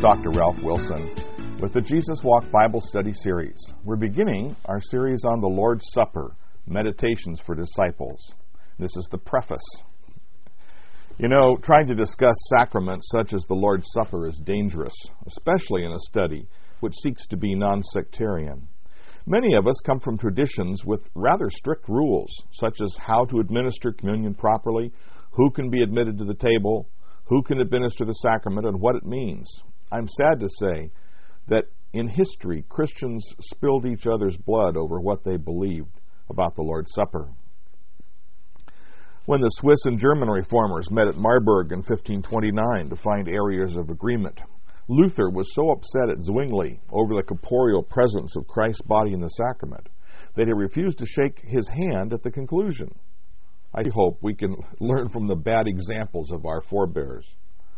Dr. Ralph Wilson with the Jesus Walk Bible Study Series. We're beginning our series on the Lord's Supper, Meditations for Disciples. This is the preface. You know, trying to discuss sacraments such as the Lord's Supper is dangerous, especially in a study which seeks to be non-sectarian. Many of us come from traditions with rather strict rules, such as how to administer communion properly, who can be admitted to the table, who can administer the sacrament, and what it means. I'm sad to say that in history, Christians spilled each other's blood over what they believed about the Lord's Supper. When the Swiss and German reformers met at Marburg in 1529 to find areas of agreement, Luther was so upset at Zwingli over the corporeal presence of Christ's body in the sacrament that he refused to shake his hand at the conclusion. I hope we can learn from the bad examples of our forebears.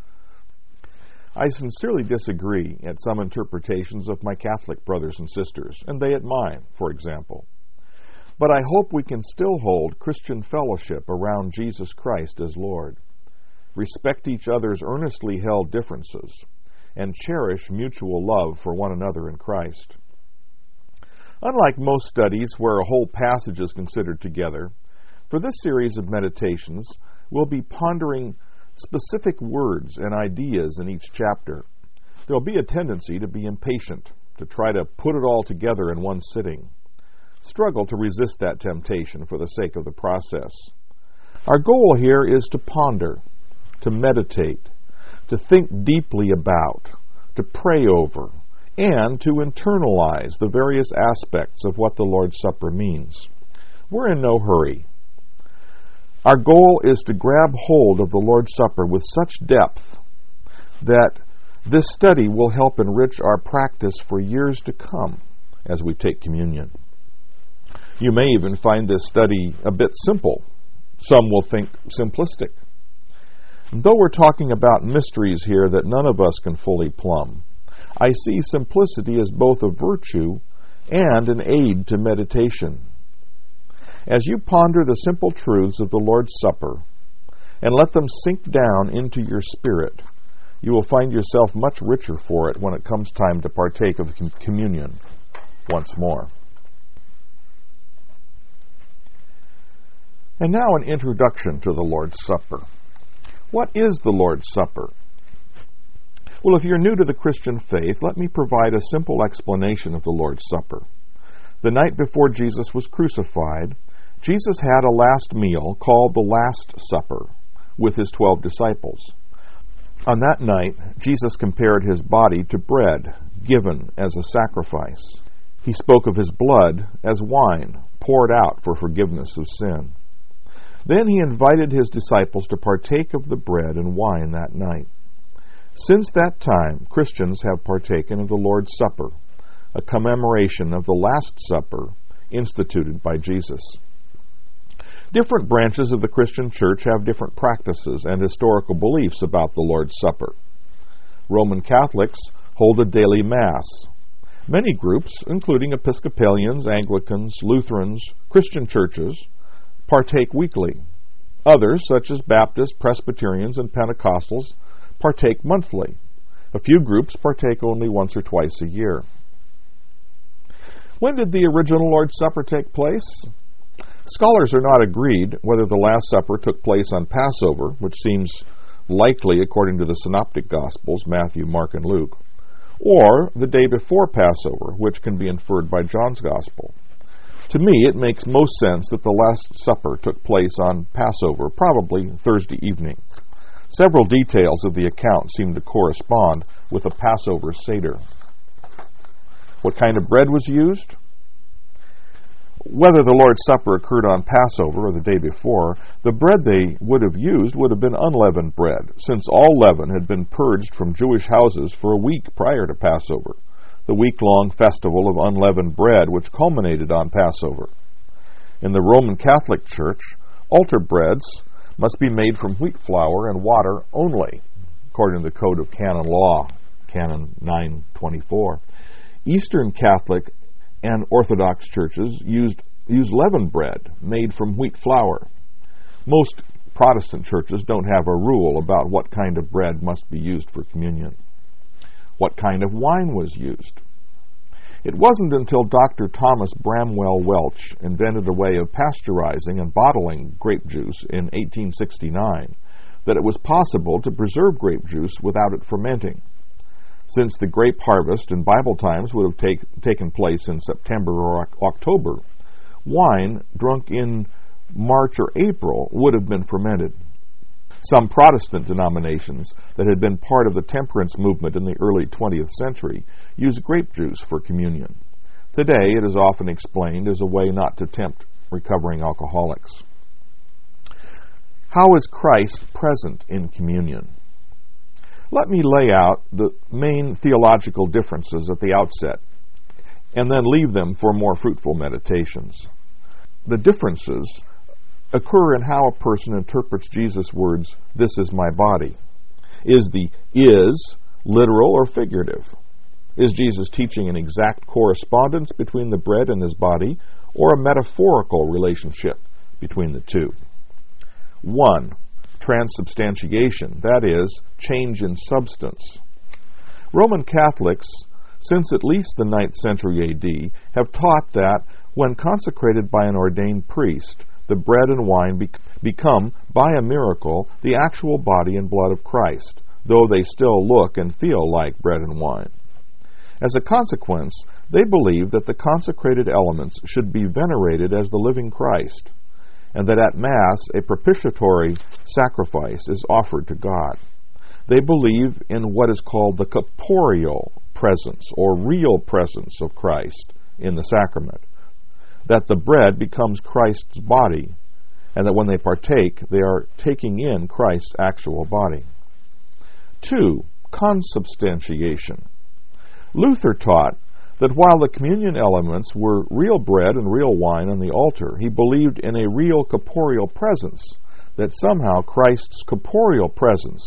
I sincerely disagree at some interpretations of my Catholic brothers and sisters, and they at mine, for example. But I hope we can still hold Christian fellowship around Jesus Christ as Lord, respect each other's earnestly held differences, and cherish mutual love for one another in Christ. Unlike most studies where a whole passage is considered together, for this series of meditations, we'll be pondering specific words and ideas in each chapter. There'll be a tendency to be impatient, to try to put it all together in one sitting. Struggle to resist that temptation for the sake of the process. Our goal here is to ponder, to meditate, to think deeply about, to pray over, and to internalize the various aspects of what the Lord's Supper means. We're in no hurry. Our goal is to grab hold of the Lord's Supper with such depth that this study will help enrich our practice for years to come as we take communion. You may even find this study a bit simple. Some will think simplistic. Though we're talking about mysteries here that none of us can fully plumb, I see simplicity as both a virtue and an aid to meditation. As you ponder the simple truths of the Lord's Supper and let them sink down into your spirit, you will find yourself much richer for it when it comes time to partake of communion once more. And now an introduction to the Lord's Supper. What is the Lord's Supper? Well, if you're new to the Christian faith, let me provide a simple explanation of the Lord's Supper. The night before Jesus was crucified, Jesus had a last meal called the Last Supper with his 12 disciples. On that night, Jesus compared his body to bread given as a sacrifice. He spoke of his blood as wine poured out for forgiveness of sin. Then he invited his disciples to partake of the bread and wine that night. Since that time, Christians have partaken of the Lord's Supper, a commemoration of the Last Supper instituted by Jesus. Different branches of the Christian church have different practices and historical beliefs about the Lord's Supper. Roman Catholics hold a daily Mass. Many groups, including Episcopalians, Anglicans, Lutherans, Christian churches, partake weekly. Others, such as Baptists, Presbyterians, and Pentecostals, partake monthly. A few groups partake only once or twice a year. When did the original Lord's Supper take place? Scholars are not agreed whether the Last Supper took place on Passover, which seems likely according to the Synoptic Gospels, Matthew, Mark, and Luke, or the day before Passover, which can be inferred by John's Gospel. To me, it makes most sense that the Last Supper took place on Passover, probably Thursday evening. Several details of the account seem to correspond with a Passover Seder. What kind of bread was used? Whether the Lord's Supper occurred on Passover or the day before, the bread they would have used would have been unleavened bread, since all leaven had been purged from Jewish houses for a week prior to Passover, the week-long festival of unleavened bread which culminated on Passover. In the Roman Catholic Church, altar breads must be made from wheat flour and water only, according to the Code of Canon Law, Canon 924. Eastern Catholic and Orthodox churches use leavened bread made from wheat flour. Most Protestant churches don't have a rule about what kind of bread must be used for communion. What kind of wine was used? It wasn't until Dr. Thomas Bramwell Welch invented a way of pasteurizing and bottling grape juice in 1869 that it was possible to preserve grape juice without it fermenting. Since the grape harvest in Bible times would have taken place in September or October, wine drunk in March or April would have been fermented. Some Protestant denominations that had been part of the temperance movement in the early 20th century used grape juice for communion. Today, it is often explained as a way not to tempt recovering alcoholics. How is Christ present in communion? Let me lay out the main theological differences at the outset, and then leave them for more fruitful meditations. The differences occur in how a person interprets Jesus' words, "This is my body." Is the "is" literal or figurative? Is Jesus teaching an exact correspondence between the bread and his body, or a metaphorical relationship between the two? 1. Transubstantiation, that is, change in substance. Roman Catholics, since at least the 9th century A.D., have taught that when consecrated by an ordained priest, the bread and wine become, by a miracle, the actual body and blood of Christ, though they still look and feel like bread and wine. As a consequence, they believe that the consecrated elements should be venerated as the living Christ, and that at Mass a propitiatory sacrifice is offered to God. They believe in what is called the corporeal presence, or real presence of Christ in the sacrament, that the bread becomes Christ's body, and that when they partake, they are taking in Christ's actual body. 2. Consubstantiation. Luther taught that while the communion elements were real bread and real wine on the altar, he believed in a real corporeal presence, that somehow Christ's corporeal presence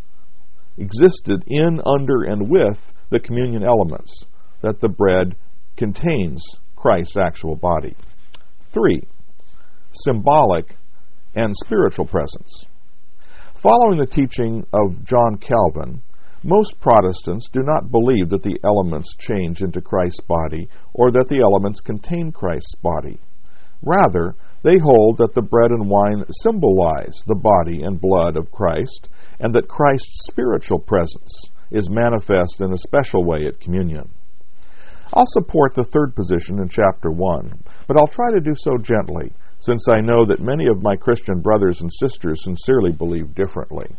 existed in, under, and with the communion elements, that the bread contains Christ's actual body. 3. Symbolic and spiritual presence. Following the teaching of John Calvin, most Protestants do not believe that the elements change into Christ's body or that the elements contain Christ's body. Rather, they hold that the bread and wine symbolize the body and blood of Christ, and that Christ's spiritual presence is manifest in a special way at communion. I'll support the third position in Chapter 1, but I'll try to do so gently, since I know that many of my Christian brothers and sisters sincerely believe differently.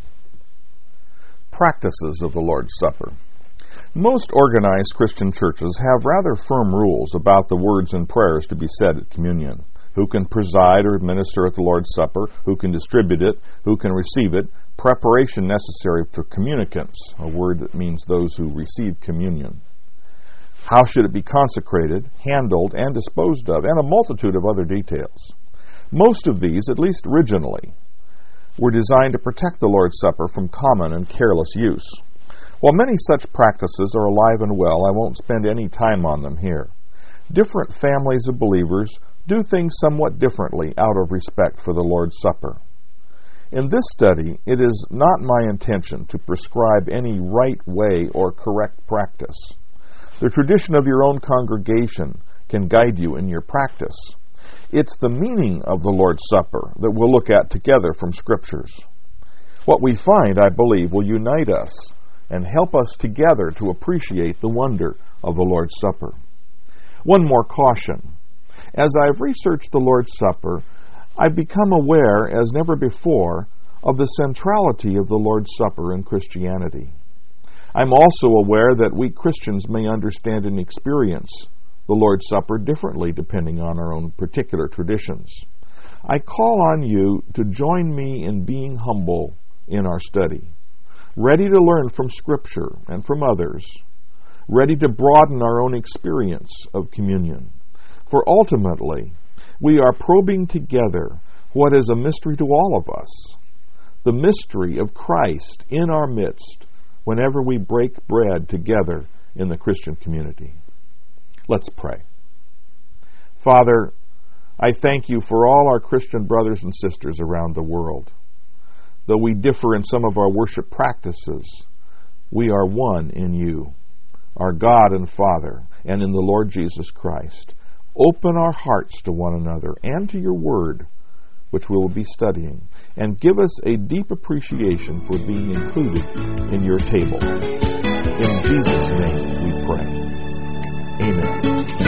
Practices of the Lord's Supper. Most organized Christian churches have rather firm rules about the words and prayers to be said at communion. Who can preside or administer at the Lord's Supper, who can distribute it, who can receive it, preparation necessary for communicants, a word that means those who receive communion. How should it be consecrated, handled, and disposed of, and a multitude of other details. Most of these, at least originally, were designed to protect the Lord's Supper from common and careless use. While many such practices are alive and well, I won't spend any time on them here. Different families of believers do things somewhat differently out of respect for the Lord's Supper. In this study, it is not my intention to prescribe any right way or correct practice. The tradition of your own congregation can guide you in your practice. It's the meaning of the Lord's Supper that we'll look at together from Scriptures. What we find, I believe, will unite us and help us together to appreciate the wonder of the Lord's Supper. One more caution. As I've researched the Lord's Supper, I've become aware, as never before, of the centrality of the Lord's Supper in Christianity. I'm also aware that we Christians may understand and experience the Lord's Supper differently depending on our own particular traditions. I call on you to join me in being humble in our study, ready to learn from Scripture and from others, ready to broaden our own experience of communion. For ultimately, we are probing together what is a mystery to all of us, the mystery of Christ in our midst whenever we break bread together in the Christian community. Let's pray. Father, I thank you for all our Christian brothers and sisters around the world. Though we differ in some of our worship practices, we are one in you. our God and Father, and in the Lord Jesus Christ, open our hearts to one another and to your word, which we will be studying, and give us a deep appreciation for being included in your table. In Jesus' name we pray. Amen.